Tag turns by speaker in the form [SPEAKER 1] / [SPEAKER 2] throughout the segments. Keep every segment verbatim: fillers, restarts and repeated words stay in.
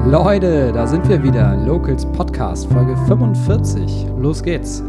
[SPEAKER 1] Leute, da sind wir wieder. Locals Podcast, Folge fünfundvierzig. Los geht's.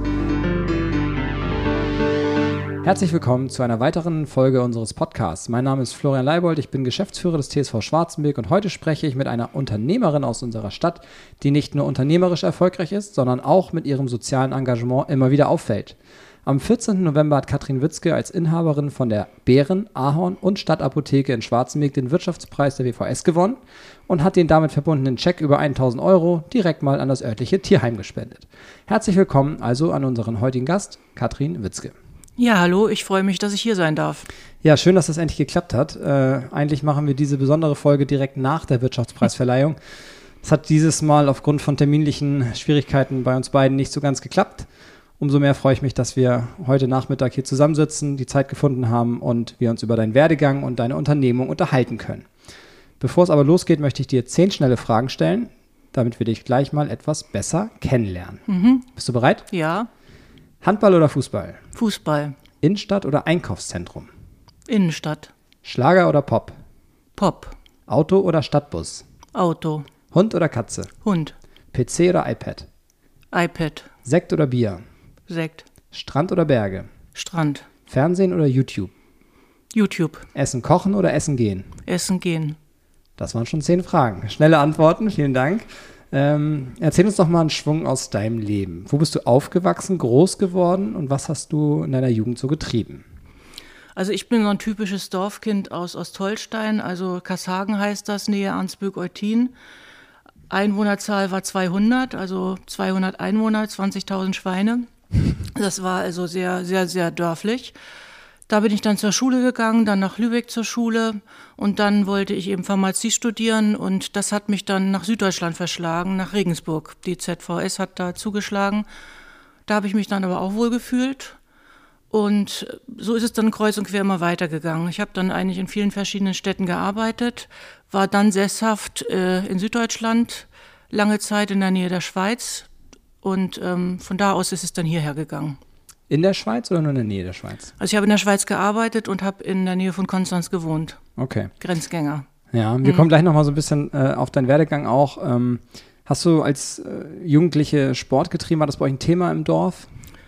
[SPEAKER 1] Herzlich willkommen zu einer weiteren Folge unseres Podcasts. Mein Name ist Florian Leibold, ich bin Geschäftsführer des T S V Schwarzenberg und heute spreche ich mit einer Unternehmerin aus unserer Stadt, die nicht nur unternehmerisch erfolgreich ist, sondern auch mit ihrem sozialen Engagement immer wieder auffällt. Am vierzehnten November hat Katrin Witzke als Inhaberin von der Bären, Ahorn und Stadtapotheke in Schwarzenberg den Wirtschaftspreis der W V S gewonnen und hat den damit verbundenen Scheck über tausend Euro direkt mal an das örtliche Tierheim gespendet. Herzlich willkommen also an unseren heutigen Gast, Katrin Witzke.
[SPEAKER 2] Ja, hallo, ich freue mich, dass ich hier sein darf.
[SPEAKER 1] Ja, schön, dass das endlich geklappt hat. Äh, eigentlich machen wir diese besondere Folge direkt nach der Wirtschaftspreisverleihung. Das hat dieses Mal aufgrund von terminlichen Schwierigkeiten bei uns beiden nicht so ganz geklappt. Umso mehr freue ich mich, dass wir heute Nachmittag hier zusammensitzen, die Zeit gefunden haben und wir uns über deinen Werdegang und deine Unternehmung unterhalten können. Bevor es aber losgeht, möchte ich dir zehn schnelle Fragen stellen, damit wir dich gleich mal etwas besser kennenlernen.
[SPEAKER 2] Mhm.
[SPEAKER 1] Bist du bereit?
[SPEAKER 2] Ja.
[SPEAKER 1] Handball oder Fußball?
[SPEAKER 2] Fußball.
[SPEAKER 1] Innenstadt oder Einkaufszentrum?
[SPEAKER 2] Innenstadt.
[SPEAKER 1] Schlager oder Pop?
[SPEAKER 2] Pop.
[SPEAKER 1] Auto oder Stadtbus?
[SPEAKER 2] Auto.
[SPEAKER 1] Hund oder Katze?
[SPEAKER 2] Hund.
[SPEAKER 1] P C oder iPad?
[SPEAKER 2] iPad.
[SPEAKER 1] Sekt oder Bier?
[SPEAKER 2] Sekt.
[SPEAKER 1] Strand oder Berge?
[SPEAKER 2] Strand.
[SPEAKER 1] Fernsehen oder YouTube?
[SPEAKER 2] YouTube.
[SPEAKER 1] Essen kochen oder essen gehen?
[SPEAKER 2] Essen gehen.
[SPEAKER 1] Das waren schon zehn Fragen. Schnelle Antworten, vielen Dank. Ähm, erzähl uns doch mal einen Schwung aus deinem Leben. Wo bist du aufgewachsen, groß geworden und was hast du in deiner Jugend so getrieben?
[SPEAKER 2] Also ich bin so ein typisches Dorfkind aus Ostholstein, also Kasshagen heißt das, Nähe Arnsburg-Eutin. Einwohnerzahl war zweihundert, also zweihundert Einwohner, zwanzigtausend Schweine. Das war also sehr, sehr, sehr dörflich. Da bin ich dann zur Schule gegangen, dann nach Lübeck zur Schule und dann wollte ich eben Pharmazie studieren und das hat mich dann nach Süddeutschland verschlagen, nach Regensburg. Die Z V S hat da zugeschlagen. Da habe ich mich dann aber auch wohl gefühlt und so ist es dann kreuz und quer immer weitergegangen. Ich habe dann eigentlich in vielen verschiedenen Städten gearbeitet, war dann sesshaft äh, in Süddeutschland, lange Zeit in der Nähe der Schweiz und ähm, von da aus ist es dann hierher gegangen.
[SPEAKER 1] In der Schweiz oder nur in der Nähe der Schweiz?
[SPEAKER 2] Also ich habe in der Schweiz gearbeitet und habe in der Nähe von Konstanz gewohnt.
[SPEAKER 1] Okay.
[SPEAKER 2] Grenzgänger.
[SPEAKER 1] Ja, wir mhm. kommen gleich nochmal so ein bisschen äh, auf deinen Werdegang auch. Ähm, hast du als äh, Jugendliche Sport getrieben? War das bei euch ein Thema im Dorf?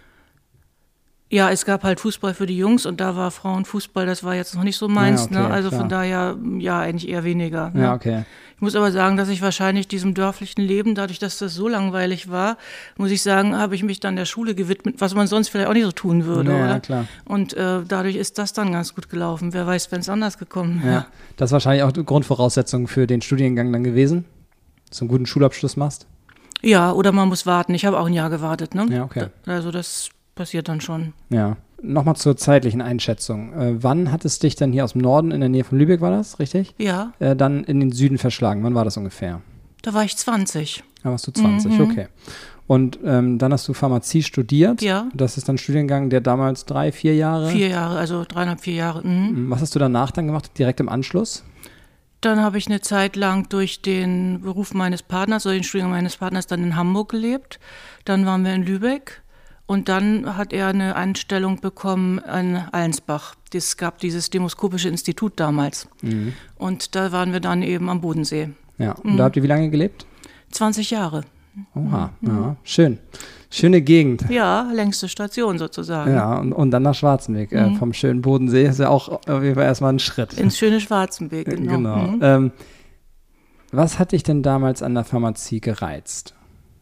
[SPEAKER 2] Ja, es gab halt Fußball für die Jungs und da war Frauenfußball, das war jetzt noch nicht so meins, ja, okay, ne? Also klar. Von daher, ja, eigentlich eher weniger. Ne?
[SPEAKER 1] Ja, okay.
[SPEAKER 2] Ich muss aber sagen, dass ich wahrscheinlich diesem dörflichen Leben, dadurch, dass das so langweilig war, muss ich sagen, habe ich mich dann der Schule gewidmet, was man sonst vielleicht auch nicht so tun würde,
[SPEAKER 1] ja,
[SPEAKER 2] oder?
[SPEAKER 1] Ja, klar.
[SPEAKER 2] Und äh, dadurch ist das dann ganz gut gelaufen. Wer weiß, wenn es anders gekommen wäre.
[SPEAKER 1] Ja, das ist wahrscheinlich auch die Grundvoraussetzung für den Studiengang dann gewesen, dass du einen guten Schulabschluss machst?
[SPEAKER 2] Ja, oder man muss warten. Ich habe auch ein Jahr gewartet, ne?
[SPEAKER 1] Ja, okay.
[SPEAKER 2] Da, also das passiert dann schon.
[SPEAKER 1] Ja. Nochmal zur zeitlichen Einschätzung. Äh, wann hat es dich dann hier aus dem Norden, in der Nähe von Lübeck war das, richtig?
[SPEAKER 2] Ja.
[SPEAKER 1] Äh, dann in den Süden verschlagen. Wann war das ungefähr?
[SPEAKER 2] Da war ich zwanzig.
[SPEAKER 1] Da warst du zwanzig,
[SPEAKER 2] mhm.
[SPEAKER 1] okay. Und ähm, dann hast du Pharmazie studiert.
[SPEAKER 2] Ja.
[SPEAKER 1] Das ist dann ein Studiengang, der damals drei, vier Jahre?
[SPEAKER 2] Vier Jahre, also dreieinhalb, vier Jahre. Mhm.
[SPEAKER 1] Was hast du danach dann gemacht, direkt im Anschluss?
[SPEAKER 2] Dann habe ich eine Zeit lang durch den Beruf meines Partners oder den Studiengang meines Partners dann in Hamburg gelebt. Dann waren wir in Lübeck. Und dann hat er eine Anstellung bekommen in Allensbach. Es gab dieses Demoskopische Institut damals. Mhm. Und da waren wir dann eben am Bodensee.
[SPEAKER 1] Ja, und mhm. da habt ihr wie lange gelebt?
[SPEAKER 2] zwanzig Jahre.
[SPEAKER 1] Oha, mhm. ja, schön. Schöne Gegend.
[SPEAKER 2] Ja, längste Station sozusagen.
[SPEAKER 1] Ja, und, und dann nach Schwarzenberg. Mhm. Äh, vom schönen Bodensee ist ja auch auf jeden Fall erstmal ein Schritt.
[SPEAKER 2] Ins schöne Schwarzenberg, genau.
[SPEAKER 1] genau.
[SPEAKER 2] Mhm.
[SPEAKER 1] Ähm, was hat dich denn damals an der Pharmazie gereizt?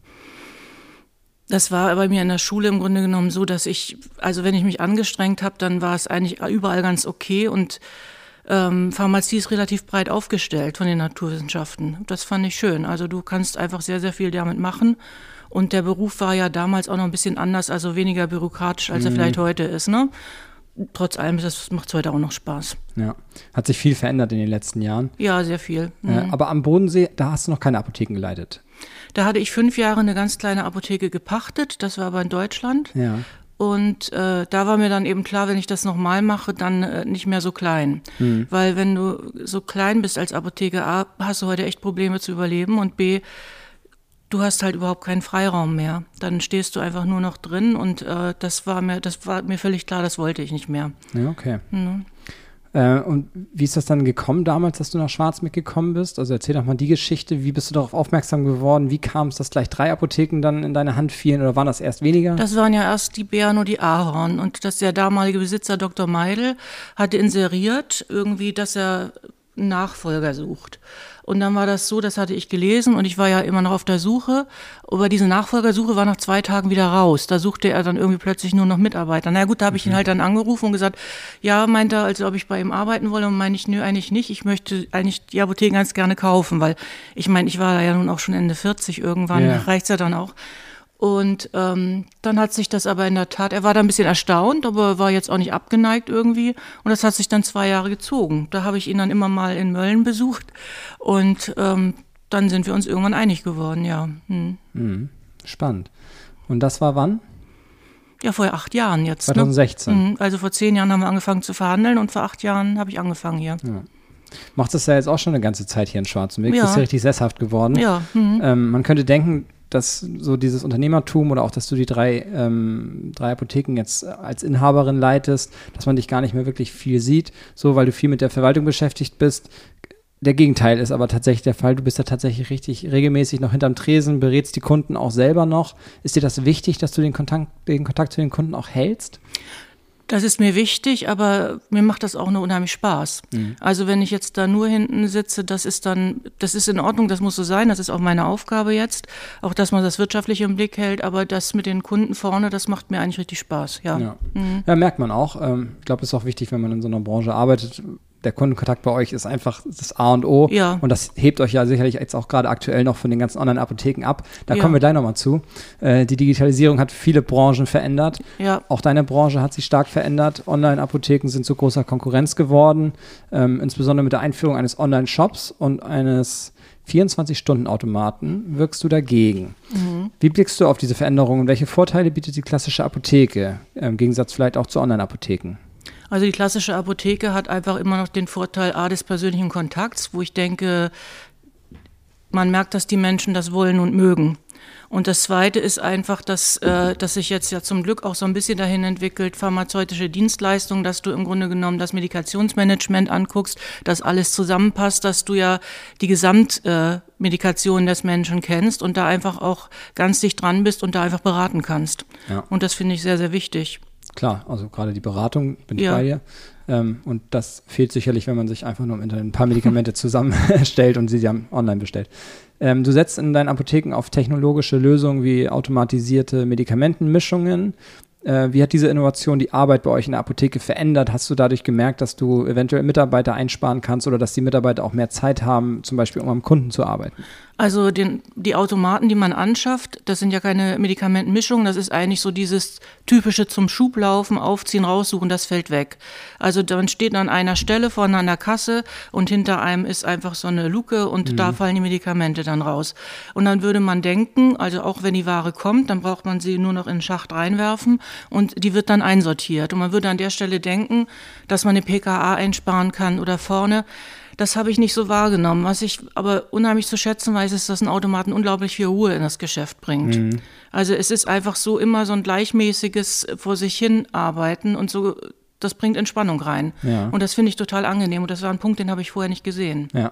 [SPEAKER 2] Das war bei mir in der Schule im Grunde genommen so, dass ich, also wenn ich mich angestrengt habe, dann war es eigentlich überall ganz okay und ähm, Pharmazie ist relativ breit aufgestellt von den Naturwissenschaften. Das fand ich schön. Also du kannst einfach sehr, sehr viel damit machen und der Beruf war ja damals auch noch ein bisschen anders, also weniger bürokratisch, als mhm. er vielleicht heute ist, ne? Trotz allem, das macht es heute auch noch Spaß.
[SPEAKER 1] Ja, hat sich viel verändert in den letzten Jahren.
[SPEAKER 2] Ja, sehr viel. Mhm.
[SPEAKER 1] Äh, aber am Bodensee, da hast du noch keine Apotheken geleitet.
[SPEAKER 2] Da hatte ich fünf Jahre eine ganz kleine Apotheke gepachtet, das war aber in Deutschland.
[SPEAKER 1] Ja.
[SPEAKER 2] Und äh, da war mir dann eben klar, wenn ich das nochmal mache, dann äh, nicht mehr so klein. Mhm. Weil wenn du so klein bist als Apotheke, A, hast du heute echt Probleme zu überleben und B, du hast halt überhaupt keinen Freiraum mehr. Dann stehst du einfach nur noch drin und äh, das war mir, das war mir völlig klar, das wollte ich nicht mehr.
[SPEAKER 1] Ja, okay.
[SPEAKER 2] Mhm.
[SPEAKER 1] Äh, und wie ist das dann gekommen damals, dass du nach Schwarzmeck gekommen bist? Also erzähl doch mal die Geschichte. Wie bist du darauf aufmerksam geworden? Wie kam es, dass gleich drei Apotheken dann in deine Hand fielen oder waren das erst weniger?
[SPEAKER 2] Das waren ja erst die Bären und die Ahorn. Und dass der damalige Besitzer Doktor Meidel hatte inseriert irgendwie, dass er einen Nachfolger sucht. Und dann war das so, das hatte ich gelesen und ich war ja immer noch auf der Suche. Aber diese Nachfolgersuche war nach zwei Tagen wieder raus. Da suchte er dann irgendwie plötzlich nur noch Mitarbeiter. Na gut, da habe ich ihn halt dann angerufen und gesagt, ja, meint er, also ob ich bei ihm arbeiten wolle. Und meine ich, nö, eigentlich nicht. Ich möchte eigentlich die Apotheken ganz gerne kaufen, weil ich meine, ich war da ja nun auch schon Ende vierzig irgendwann,
[SPEAKER 1] ja.
[SPEAKER 2] reicht's ja dann auch. Und ähm, dann hat sich das aber in der Tat, er war da ein bisschen erstaunt, aber war jetzt auch nicht abgeneigt irgendwie. Und das hat sich dann zwei Jahre gezogen. Da habe ich ihn dann immer mal in Mölln besucht und ähm, dann sind wir uns irgendwann einig geworden, ja. Hm.
[SPEAKER 1] Mhm. Spannend. Und das war wann?
[SPEAKER 2] Ja, vor acht Jahren jetzt.
[SPEAKER 1] zwanzig sechzehn.
[SPEAKER 2] Ne? Also vor zehn Jahren haben wir angefangen zu verhandeln und vor acht Jahren habe ich angefangen hier.
[SPEAKER 1] Ja. Macht das ja jetzt auch schon eine ganze Zeit hier in Schwarzenberg.
[SPEAKER 2] Ja.
[SPEAKER 1] Das ist ja richtig sesshaft geworden.
[SPEAKER 2] Ja. Mhm.
[SPEAKER 1] Ähm, man könnte denken, dass so dieses Unternehmertum oder auch, dass du die drei, ähm, drei Apotheken jetzt als Inhaberin leitest, dass man dich gar nicht mehr wirklich viel sieht, so weil du viel mit der Verwaltung beschäftigt bist. Der Gegenteil ist aber tatsächlich der Fall. Du bist ja tatsächlich richtig regelmäßig noch hinterm Tresen, berätst die Kunden auch selber noch. Ist dir das wichtig, dass du den Kontakt, den Kontakt zu den Kunden auch hältst?
[SPEAKER 2] Das ist mir wichtig, aber mir macht das auch nur unheimlich Spaß. Mhm. Also wenn ich jetzt da nur hinten sitze, das ist dann, das ist in Ordnung, das muss so sein, das ist auch meine Aufgabe jetzt, auch dass man das Wirtschaftliche im Blick hält, aber das mit den Kunden vorne, das macht mir eigentlich richtig Spaß, ja.
[SPEAKER 1] Ja,
[SPEAKER 2] mhm.
[SPEAKER 1] ja merkt man auch. Ich glaube, es ist auch wichtig, wenn man in so einer Branche arbeitet. Der Kundenkontakt bei euch ist einfach das A und O.
[SPEAKER 2] Ja.
[SPEAKER 1] Und das hebt euch ja sicherlich jetzt auch gerade aktuell noch von den ganzen Online-Apotheken ab. Da
[SPEAKER 2] ja.
[SPEAKER 1] kommen wir gleich nochmal zu. Äh, die Digitalisierung hat viele Branchen verändert.
[SPEAKER 2] Ja.
[SPEAKER 1] Auch deine Branche hat sich stark verändert. Online-Apotheken sind zu großer Konkurrenz geworden. Ähm, insbesondere mit der Einführung eines Online-Shops und eines vierundzwanzig-Stunden-Automaten wirkst du dagegen. Mhm. Wie blickst du auf diese Veränderungen? Welche Vorteile bietet die klassische Apotheke? Im Gegensatz vielleicht auch zu Online-Apotheken?
[SPEAKER 2] Also die klassische Apotheke hat einfach immer noch den Vorteil A des persönlichen Kontakts, wo ich denke, man merkt, dass die Menschen das wollen und mögen. Und das Zweite ist einfach, dass, äh, dass sich jetzt ja zum Glück auch so ein bisschen dahin entwickelt, pharmazeutische Dienstleistungen, dass du im Grunde genommen das Medikationsmanagement anguckst, dass alles zusammenpasst, dass du ja die Gesamtmedikation äh, des Menschen kennst und da einfach auch ganz dicht dran bist und da einfach beraten kannst. Ja. Und das finde ich sehr, sehr wichtig.
[SPEAKER 1] Klar, also gerade die Beratung, bin ich
[SPEAKER 2] ja.
[SPEAKER 1] bei dir. Ähm, und das fehlt sicherlich, wenn man sich einfach nur im Internet ein paar Medikamente zusammenstellt und sie dann online bestellt. Ähm, du setzt in deinen Apotheken auf technologische Lösungen wie automatisierte Medikamentenmischungen. Äh, wie hat diese Innovation die Arbeit bei euch in der Apotheke verändert? Hast du dadurch gemerkt, dass du eventuell Mitarbeiter einsparen kannst oder dass die Mitarbeiter auch mehr Zeit haben, zum Beispiel um am Kunden zu arbeiten?
[SPEAKER 2] Also den, die Automaten, die man anschafft, das sind ja keine Medikamentenmischungen, das ist eigentlich so dieses typische zum Schublaufen, aufziehen, raussuchen, das fällt weg. Also man steht an einer Stelle vorne an der Kasse und hinter einem ist einfach so eine Luke und mhm. da fallen die Medikamente dann raus. Und dann würde man denken, also auch wenn die Ware kommt, dann braucht man sie nur noch in den Schacht reinwerfen und die wird dann einsortiert. Und man würde an der Stelle denken, dass man eine P K A einsparen kann oder vorne. Das habe ich nicht so wahrgenommen. Was ich aber unheimlich zu schätzen weiß, ist, dass ein Automaten unglaublich viel Ruhe in das Geschäft bringt. Mhm. Also es ist einfach so immer so ein gleichmäßiges vor sich hin arbeiten und so, das bringt Entspannung rein. Ja. Und das finde ich total angenehm und das war ein Punkt, den habe ich vorher nicht gesehen.
[SPEAKER 1] Ja,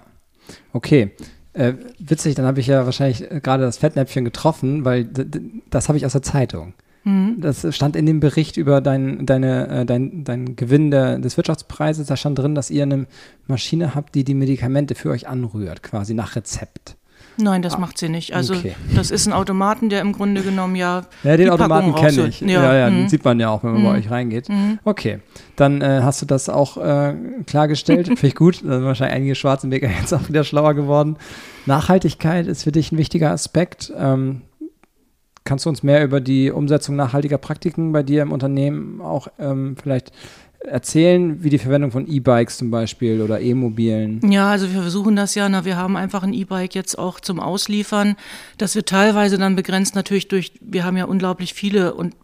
[SPEAKER 1] okay. Äh, witzig, dann habe ich ja wahrscheinlich gerade das Fettnäpfchen getroffen, weil d- d- das habe ich aus der Zeitung. Das stand in dem Bericht über dein, deine, dein, dein Gewinn der, des Wirtschaftspreises, da stand drin, dass ihr eine Maschine habt, die die Medikamente für euch anrührt, quasi nach Rezept.
[SPEAKER 2] Nein, das ah, macht sie nicht. Also okay. Das ist ein Automaten, der im Grunde genommen ja
[SPEAKER 1] Ja, den Automaten kenne ich. Ja, ja, ja
[SPEAKER 2] mhm.
[SPEAKER 1] den sieht man ja auch, wenn man mhm. bei euch reingeht. Mhm. Okay, dann äh, hast du das auch äh, klargestellt. Finde ich gut. Da sind wahrscheinlich einige Schwarzenberger jetzt auch wieder schlauer geworden. Nachhaltigkeit ist für dich ein wichtiger Aspekt. Ähm, Kannst du uns mehr über die Umsetzung nachhaltiger Praktiken bei dir im Unternehmen auch ähm, vielleicht erzählen, wie die Verwendung von E-Bikes zum Beispiel oder E-Mobilen?
[SPEAKER 2] Ja, also wir versuchen das ja, na, wir haben einfach ein E-Bike jetzt auch zum Ausliefern, dass wir teilweise dann begrenzt natürlich durch, wir haben ja unglaublich viele und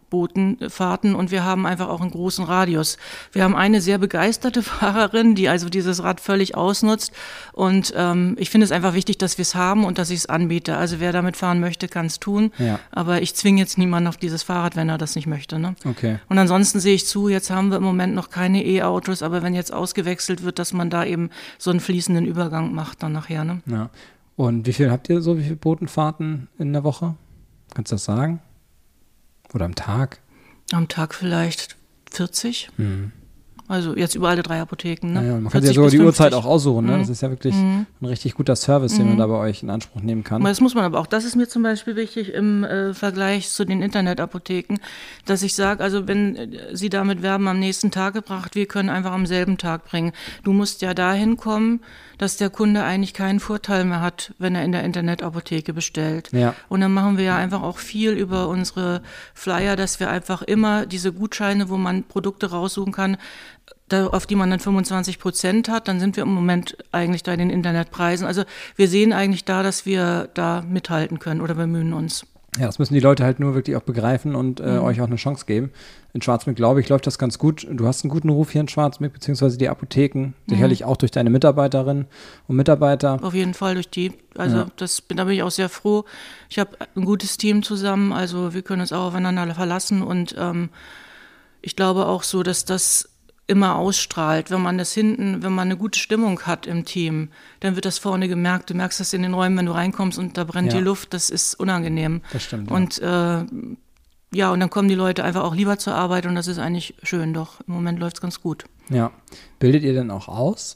[SPEAKER 2] Botenfahrten und wir haben einfach auch einen großen Radius. Wir haben eine sehr begeisterte Fahrerin, die also dieses Rad völlig ausnutzt und ähm, ich finde es einfach wichtig, dass wir es haben und dass ich es anbiete. Also wer damit fahren möchte, kann es tun,
[SPEAKER 1] ja.
[SPEAKER 2] aber ich zwinge jetzt niemanden auf dieses Fahrrad, wenn er das nicht möchte. Ne?
[SPEAKER 1] Okay.
[SPEAKER 2] Und ansonsten sehe ich zu, jetzt haben wir im Moment noch keine E-Autos, aber wenn jetzt ausgewechselt wird, dass man da eben so einen fließenden Übergang macht dann nachher. Ne?
[SPEAKER 1] Ja. Und wie viel habt ihr so, wie viele Botenfahrten in der Woche? Kannst du das sagen? Oder am Tag?
[SPEAKER 2] Am Tag vielleicht vierzig.
[SPEAKER 1] Hm.
[SPEAKER 2] Also jetzt über alle drei Apotheken. Ne?
[SPEAKER 1] Ja, ja, man kann sich ja sogar die Uhrzeit auch aussuchen. Ne?
[SPEAKER 2] Mhm.
[SPEAKER 1] Das ist ja wirklich
[SPEAKER 2] mhm.
[SPEAKER 1] ein richtig guter Service, den
[SPEAKER 2] mhm.
[SPEAKER 1] man da bei euch in Anspruch nehmen kann.
[SPEAKER 2] Das muss man aber auch. Das ist mir zum Beispiel wichtig im äh, Vergleich zu den Internetapotheken, dass ich sage, also wenn äh, Sie damit werben, am nächsten Tag gebracht, wir können einfach am selben Tag bringen. Du musst ja dahin kommen, dass der Kunde eigentlich keinen Vorteil mehr hat, wenn er in der Internetapotheke bestellt.
[SPEAKER 1] Ja.
[SPEAKER 2] Und dann machen wir ja einfach auch viel über unsere Flyer, dass wir einfach immer diese Gutscheine, wo man Produkte raussuchen kann, da, auf die man dann fünfundzwanzig Prozent hat, dann sind wir im Moment eigentlich bei den Internetpreisen. Also wir sehen eigentlich da, dass wir da mithalten können oder bemühen uns.
[SPEAKER 1] Ja, das müssen die Leute halt nur wirklich auch begreifen und äh,
[SPEAKER 2] mhm.
[SPEAKER 1] euch auch eine Chance geben. In Schwarzmeck, glaube ich, läuft das ganz gut. Du hast einen guten Ruf hier in Schwarzmeck, beziehungsweise die Apotheken, mhm. sicherlich auch durch deine Mitarbeiterinnen und Mitarbeiter.
[SPEAKER 2] Auf jeden Fall durch die. Also
[SPEAKER 1] ja.
[SPEAKER 2] das, da bin ich auch sehr froh. Ich habe ein gutes Team zusammen, also wir können uns auch aufeinander verlassen und ähm, ich glaube auch so, dass das immer ausstrahlt, wenn man das hinten, wenn man eine gute Stimmung hat im Team, dann wird das vorne gemerkt. Du merkst das in den Räumen, wenn du reinkommst und da brennt
[SPEAKER 1] ja.
[SPEAKER 2] die Luft, das ist unangenehm.
[SPEAKER 1] Das stimmt.
[SPEAKER 2] Und
[SPEAKER 1] ja.
[SPEAKER 2] Äh, ja, und dann kommen die Leute einfach auch lieber zur Arbeit und das ist eigentlich schön, doch im Moment läuft es ganz gut.
[SPEAKER 1] Ja. Bildet ihr denn auch aus?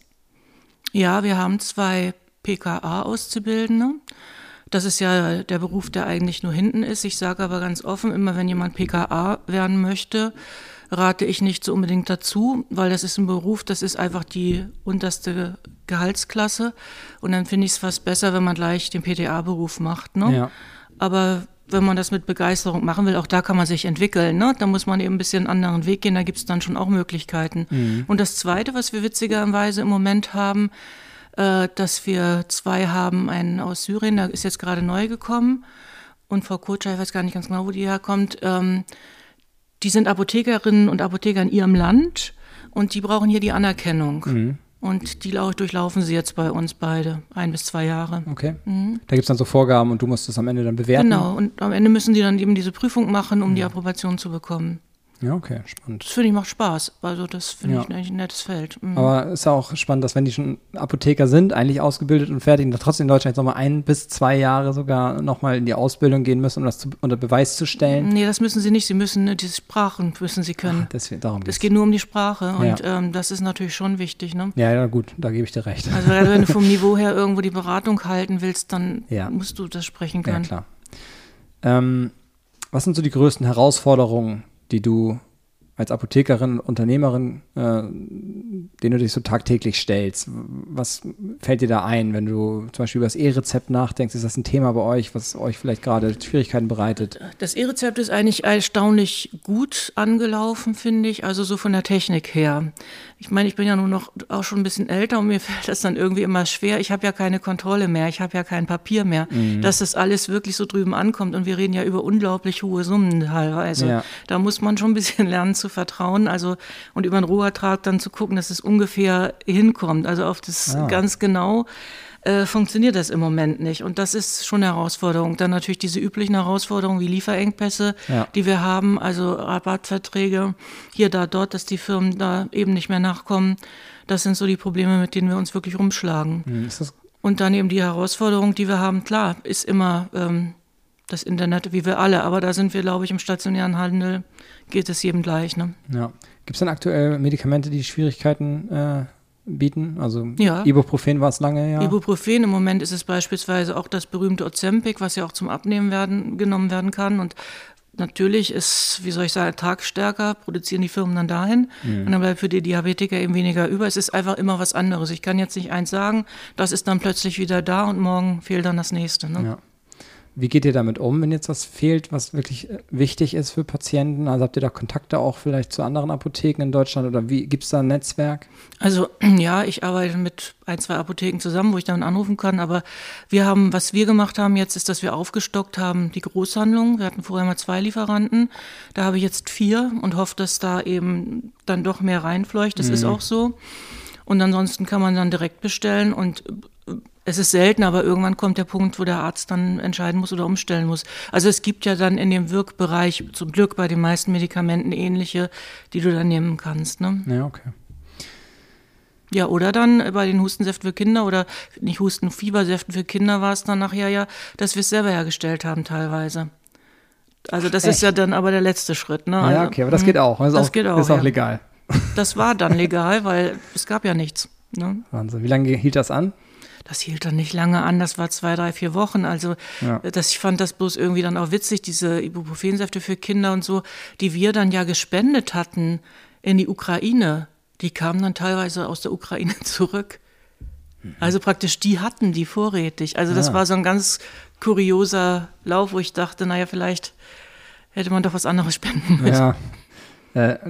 [SPEAKER 2] Ja, wir haben zwei P K A-Auszubildende. Das ist ja der Beruf, der eigentlich nur hinten ist. Ich sage aber ganz offen, immer wenn jemand P K A werden möchte, rate ich nicht so unbedingt dazu, weil das ist ein Beruf, das ist einfach die unterste Gehaltsklasse und dann finde ich es fast besser, wenn man gleich den P T A-Beruf macht. Ne?
[SPEAKER 1] Ja.
[SPEAKER 2] Aber wenn man das mit Begeisterung machen will, auch da kann man sich entwickeln. Ne? Da muss man eben ein bisschen einen anderen Weg gehen, da gibt es dann schon auch Möglichkeiten. Mhm. Und das Zweite, was wir witzigerweise im Moment haben, äh, dass wir zwei haben, einen aus Syrien, der ist jetzt gerade neu gekommen und Frau Kotscher, ich weiß gar nicht ganz genau, wo die herkommt, ähm, die sind Apothekerinnen und Apotheker in ihrem Land und die brauchen hier die Anerkennung. Mhm. Und die durchlaufen sie jetzt bei uns beide, ein bis zwei Jahre.
[SPEAKER 1] Okay. Mhm. Da gibt es dann so Vorgaben und du musst es am Ende dann bewerten?
[SPEAKER 2] Genau, und am Ende müssen die dann eben diese Prüfung machen, um mhm. die Approbation zu bekommen.
[SPEAKER 1] Ja, okay, spannend.
[SPEAKER 2] Das finde ich macht Spaß. Also das finde
[SPEAKER 1] ja.
[SPEAKER 2] ich eigentlich ein nettes Feld. Mhm.
[SPEAKER 1] Aber es ist ja auch spannend, dass wenn die schon Apotheker sind, eigentlich ausgebildet und fertig, und trotzdem in Deutschland jetzt nochmal ein bis zwei Jahre sogar nochmal in die Ausbildung gehen müssen, um das zu, unter Beweis zu stellen.
[SPEAKER 2] Nee, das müssen sie nicht. Sie müssen, ne, diese Sprachen müssen sie können.
[SPEAKER 1] Ach, deswegen, darum
[SPEAKER 2] es geht nur um die Sprache und
[SPEAKER 1] ja.
[SPEAKER 2] ähm, das ist natürlich schon wichtig. Ne?
[SPEAKER 1] Ja, ja, gut, da gebe ich dir recht.
[SPEAKER 2] Also wenn du vom Niveau her irgendwo die Beratung halten willst, dann ja. musst du das sprechen können.
[SPEAKER 1] Ja, klar. Ähm, was sind so die größten Herausforderungen, die du als Apothekerin, Unternehmerin, äh, denen du dich so tagtäglich stellst? Was fällt dir da ein, wenn du zum Beispiel über das E-Rezept nachdenkst? Ist das ein Thema bei euch, was euch vielleicht gerade Schwierigkeiten bereitet?
[SPEAKER 2] Das E-Rezept ist eigentlich erstaunlich gut angelaufen, finde ich, also so von der Technik her. Ich meine, ich bin ja nur noch auch schon ein bisschen älter und mir fällt das dann irgendwie immer schwer. Ich habe ja keine Kontrolle mehr, ich habe ja kein Papier mehr, mhm. dass das alles wirklich so drüben ankommt und wir reden ja über unglaublich hohe Summen teilweise. Ja. Da muss man schon ein bisschen lernen zu vertrauen, also und über den Rohertrag dann zu gucken, dass es ungefähr hinkommt, also auf das ah. ganz genau äh, funktioniert das im Moment nicht und das ist schon eine Herausforderung. Dann natürlich diese üblichen Herausforderungen wie Lieferengpässe, ja. die wir haben, also Rabattverträge, hier, da, dort, dass die Firmen da eben nicht mehr nachkommen. Das sind so die Probleme, mit denen wir uns wirklich rumschlagen.
[SPEAKER 1] Hm, ist das
[SPEAKER 2] und dann eben die Herausforderung, die wir haben, klar, ist immer ähm, das Internet, wie wir alle, aber da sind wir, glaube ich, im stationären Handel geht es jedem gleich. Ne?
[SPEAKER 1] Ja. Gibt es denn aktuell Medikamente, die Schwierigkeiten äh, bieten? Also
[SPEAKER 2] ja.
[SPEAKER 1] Ibuprofen war es lange, ja.
[SPEAKER 2] Ibuprofen, im Moment ist es beispielsweise auch das berühmte Ozempic, was ja auch zum Abnehmen werden, genommen werden kann und natürlich ist, wie soll ich sagen, Tagstärker, produzieren die Firmen dann dahin mhm. und dann bleibt für die Diabetiker eben weniger über. Es ist einfach immer was anderes. Ich kann jetzt nicht eins sagen, das ist dann plötzlich wieder da und morgen fehlt dann das nächste. Ne?
[SPEAKER 1] Ja. Wie geht ihr damit um, wenn jetzt was fehlt, was wirklich wichtig ist für Patienten? Also habt ihr da Kontakte auch vielleicht zu anderen Apotheken in Deutschland oder wie gibt es da ein Netzwerk?
[SPEAKER 2] Also ja, ich arbeite mit ein, zwei Apotheken zusammen, wo ich dann anrufen kann, aber wir haben, was wir gemacht haben jetzt, ist, dass wir aufgestockt haben, die Großhandlung. Wir hatten vorher mal zwei Lieferanten, da habe ich jetzt vier und hoffe, dass da eben dann doch mehr reinfleucht. Das mhm. ist auch so. Und ansonsten kann man dann direkt bestellen und es ist selten, aber irgendwann kommt der Punkt, wo der Arzt dann entscheiden muss oder umstellen muss. Also es gibt ja dann in dem Wirkbereich zum Glück bei den meisten Medikamenten ähnliche, die du dann nehmen kannst. Ne?
[SPEAKER 1] Ja, okay.
[SPEAKER 2] Ja, oder dann bei den Hustensäften für Kinder oder nicht Husten, Fiebersäften für Kinder war es dann nachher ja, dass wir es selber hergestellt haben teilweise. Also das Echt? Ist ja dann aber der letzte Schritt. Ne?
[SPEAKER 1] Ja,
[SPEAKER 2] also,
[SPEAKER 1] okay, aber das geht auch. Das,
[SPEAKER 2] das
[SPEAKER 1] auch,
[SPEAKER 2] geht auch,
[SPEAKER 1] ist auch
[SPEAKER 2] ja.
[SPEAKER 1] legal.
[SPEAKER 2] Das war dann legal, weil es gab ja nichts. Ne?
[SPEAKER 1] Wahnsinn. Wie lange hielt das an?
[SPEAKER 2] Das hielt dann nicht lange an, das war zwei, drei, vier Wochen. Also ja. das, ich fand das bloß irgendwie dann auch witzig, diese Ibuprofensäfte für Kinder und so, die wir dann ja gespendet hatten in die Ukraine, die kamen dann teilweise aus der Ukraine zurück. Mhm. Also praktisch, die hatten die vorrätig. Also das ja. war so ein ganz kurioser Lauf, wo ich dachte, naja, vielleicht hätte man doch was anderes spenden müssen.
[SPEAKER 1] Ja, äh,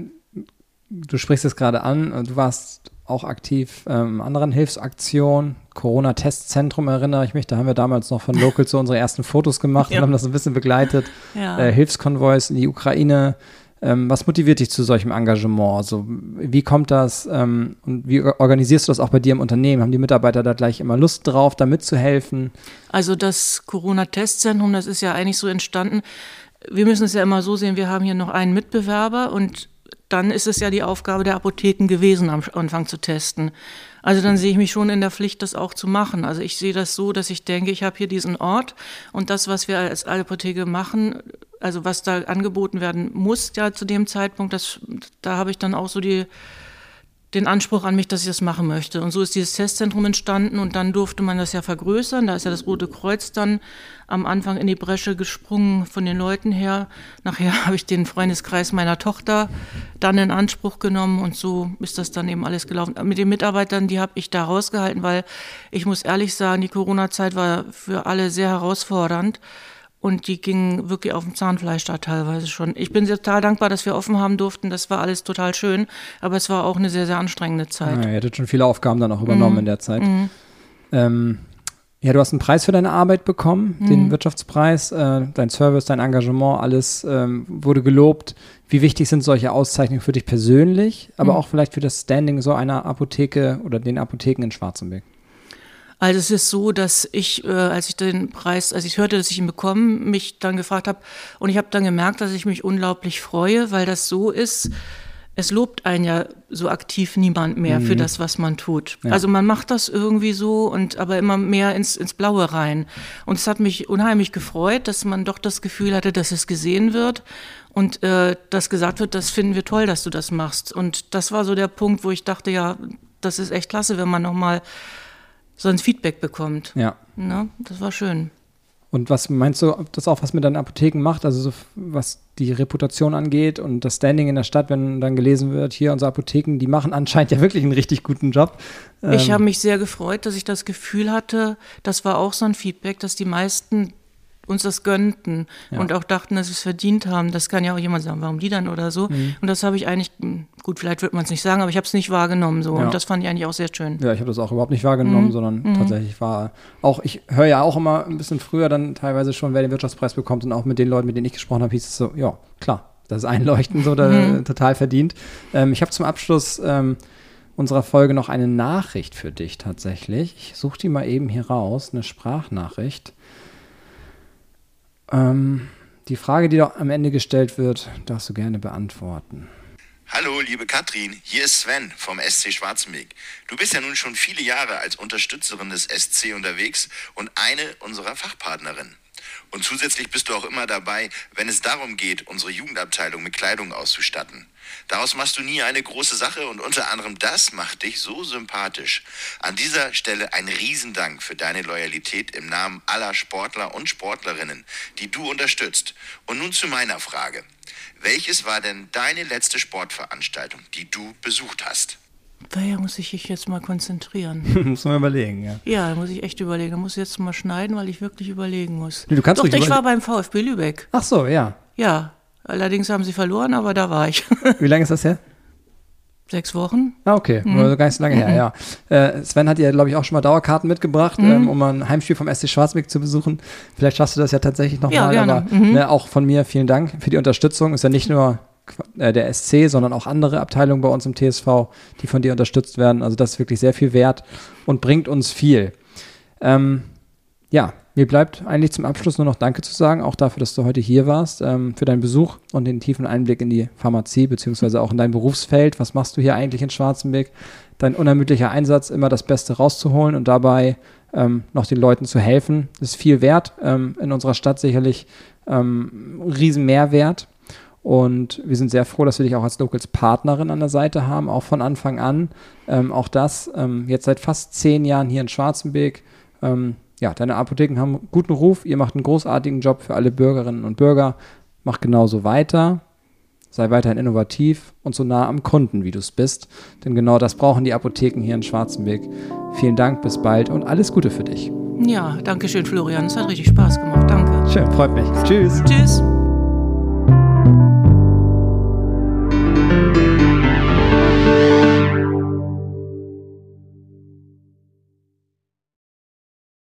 [SPEAKER 1] du sprichst es gerade an, du warst auch aktiv ähm, anderen Hilfsaktionen, Corona-Testzentrum erinnere ich mich, da haben wir damals noch von Local so unsere ersten Fotos gemacht ja. und haben das ein bisschen begleitet, ja. äh, Hilfskonvois in die Ukraine. Ähm, was motiviert dich zu solchem Engagement? Also wie kommt das ähm, und wie organisierst du das auch bei dir im Unternehmen? Haben die Mitarbeiter da gleich immer Lust drauf, da mitzuhelfen?
[SPEAKER 2] Also das Corona-Testzentrum, das ist ja eigentlich so entstanden, wir müssen es ja immer so sehen, wir haben hier noch einen Mitbewerber und dann ist es ja die Aufgabe der Apotheken gewesen, am Anfang zu testen. Also dann sehe ich mich schon in der Pflicht, das auch zu machen. Also ich sehe das so, dass ich denke, ich habe hier diesen Ort und das, was wir als Apotheke machen, also was da angeboten werden muss ja zu dem Zeitpunkt, das, da habe ich dann auch so die, den Anspruch an mich, dass ich das machen möchte. Und so ist dieses Testzentrum entstanden und dann durfte man das ja vergrößern. Da ist ja das Rote Kreuz dann am Anfang in die Bresche gesprungen von den Leuten her. Nachher habe ich den Freundeskreis meiner Tochter dann in Anspruch genommen und so ist das dann eben alles gelaufen. Mit den Mitarbeitern, die habe ich da rausgehalten, weil ich muss ehrlich sagen, die Corona-Zeit war für alle sehr herausfordernd. Und die gingen wirklich auf dem Zahnfleisch da teilweise schon. Ich bin total dankbar, dass wir offen haben durften. Das war alles total schön. Aber es war auch eine sehr, sehr anstrengende Zeit.
[SPEAKER 1] Ja, ihr hattet schon viele Aufgaben dann auch übernommen mhm. in der Zeit. Mhm. Ähm, ja, du hast einen Preis für deine Arbeit bekommen, mhm. den Wirtschaftspreis. Äh, dein Service, dein Engagement, alles ähm, wurde gelobt. Wie wichtig sind solche Auszeichnungen für dich persönlich, aber mhm. auch vielleicht für das Standing so einer Apotheke oder den Apotheken in Schwarzenberg?
[SPEAKER 2] Also es ist so, dass ich, äh, als ich den Preis, als ich hörte, dass ich ihn bekomme, mich dann gefragt habe und ich habe dann gemerkt, dass ich mich unglaublich freue, weil das so ist, es lobt einen ja so aktiv niemand mehr mhm. für das, was man tut. Ja. Also man macht das irgendwie so und aber immer mehr ins, ins Blaue rein. Und es hat mich unheimlich gefreut, dass man doch das Gefühl hatte, dass es gesehen wird und äh, dass gesagt wird, das finden wir toll, dass du das machst. Und das war so der Punkt, wo ich dachte, ja, das ist echt klasse, wenn man nochmal so ein Feedback bekommt.
[SPEAKER 1] Ja.
[SPEAKER 2] Na, das war schön.
[SPEAKER 1] Und was meinst du, ob das auch was mit deinen Apotheken macht, also so, was die Reputation angeht und das Standing in der Stadt, wenn dann gelesen wird, hier unsere Apotheken, die machen anscheinend ja wirklich einen richtig guten Job.
[SPEAKER 2] Ich
[SPEAKER 1] ähm.
[SPEAKER 2] habe mich sehr gefreut, dass ich das Gefühl hatte, das war auch so ein Feedback, dass die meisten uns das gönnten ja. und auch dachten, dass sie es verdient haben. Das kann ja auch jemand sagen, warum die dann oder so. Mhm. Und das habe ich eigentlich, gut, vielleicht wird man es nicht sagen, aber ich habe es nicht wahrgenommen so. Ja. Und das fand ich eigentlich auch sehr schön.
[SPEAKER 1] Ja, ich habe das auch überhaupt nicht wahrgenommen,
[SPEAKER 2] mhm.
[SPEAKER 1] sondern
[SPEAKER 2] mhm.
[SPEAKER 1] tatsächlich war auch, ich höre ja auch immer ein bisschen früher dann teilweise schon, wer den Wirtschaftspreis bekommt und auch mit den Leuten, mit denen ich gesprochen habe, hieß es so, ja, klar, das ist einleuchtend so, da, mhm. total verdient. Ähm, ich habe zum Abschluss ähm, unserer Folge noch eine Nachricht für dich tatsächlich. Ich suche die mal eben hier raus, eine Sprachnachricht. Ähm, die Frage, die doch am Ende gestellt wird, darfst du gerne beantworten.
[SPEAKER 3] Hallo, liebe Katrin, hier ist Sven vom S C Schwarzenberg. Du bist ja nun schon viele Jahre als Unterstützerin des S C unterwegs und eine unserer Fachpartnerinnen. Und zusätzlich bist du auch immer dabei, wenn es darum geht, unsere Jugendabteilung mit Kleidung auszustatten. Daraus machst du nie eine große Sache und unter anderem das macht dich so sympathisch. An dieser Stelle ein Riesendank für deine Loyalität im Namen aller Sportler und Sportlerinnen, die du unterstützt. Und nun zu meiner Frage. Welches war denn deine letzte Sportveranstaltung, die du besucht hast?
[SPEAKER 2] Daher muss ich mich jetzt mal konzentrieren.
[SPEAKER 1] Muss man überlegen, ja.
[SPEAKER 2] Ja, da muss ich echt überlegen. Da muss ich jetzt mal schneiden, weil ich wirklich überlegen muss.
[SPEAKER 1] Du kannst
[SPEAKER 2] Doch,
[SPEAKER 1] ruhig
[SPEAKER 2] ich war
[SPEAKER 1] überle-
[SPEAKER 2] beim VfB Lübeck.
[SPEAKER 1] Ach so, ja.
[SPEAKER 2] Ja, allerdings haben sie verloren, aber da war ich.
[SPEAKER 1] Wie lange ist das her?
[SPEAKER 2] Sechs Wochen.
[SPEAKER 1] Ah, okay,
[SPEAKER 2] Mhm.
[SPEAKER 1] also gar nicht so lange her, ja. Äh, Sven hat ja, glaube ich, auch schon mal Dauerkarten mitgebracht,
[SPEAKER 2] Mhm.
[SPEAKER 1] ähm, um mal ein Heimspiel vom S C Schwarzweg zu besuchen. Vielleicht schaffst du das ja tatsächlich noch
[SPEAKER 2] Ja,
[SPEAKER 1] mal,
[SPEAKER 2] gerne.
[SPEAKER 1] aber
[SPEAKER 2] Mhm.
[SPEAKER 1] ne, auch von mir vielen Dank für die Unterstützung. Ist ja nicht nur äh, der S C, sondern auch andere Abteilungen bei uns im T S V, die von dir unterstützt werden. Also das ist wirklich sehr viel wert und bringt uns viel. Ähm, ja, mir bleibt eigentlich zum Abschluss nur noch Danke zu sagen, auch dafür, dass du heute hier warst, ähm, für deinen Besuch und den tiefen Einblick in die Pharmazie, beziehungsweise auch in dein Berufsfeld. Was machst du hier eigentlich in Schwarzenberg? Dein unermüdlicher Einsatz, immer das Beste rauszuholen und dabei ähm, noch den Leuten zu helfen, ist viel wert. Ähm, in unserer Stadt sicherlich ähm, ein riesen Mehrwert. Und wir sind sehr froh, dass wir dich auch als Locals-Partnerin an der Seite haben, auch von Anfang an. Ähm, auch das, ähm, jetzt seit fast zehn Jahren hier in Schwarzenberg. Ähm, ja, deine Apotheken haben einen guten Ruf. Ihr macht einen großartigen Job für alle Bürgerinnen und Bürger. Mach genauso weiter. Sei weiterhin innovativ und so nah am Kunden, wie du es bist. Denn genau das brauchen die Apotheken hier in Schwarzenberg. Vielen Dank, bis bald und alles Gute für dich.
[SPEAKER 2] Ja, danke schön, Florian. Es hat richtig Spaß gemacht. Danke.
[SPEAKER 1] Schön, freut mich. Tschüss.
[SPEAKER 2] Tschüss.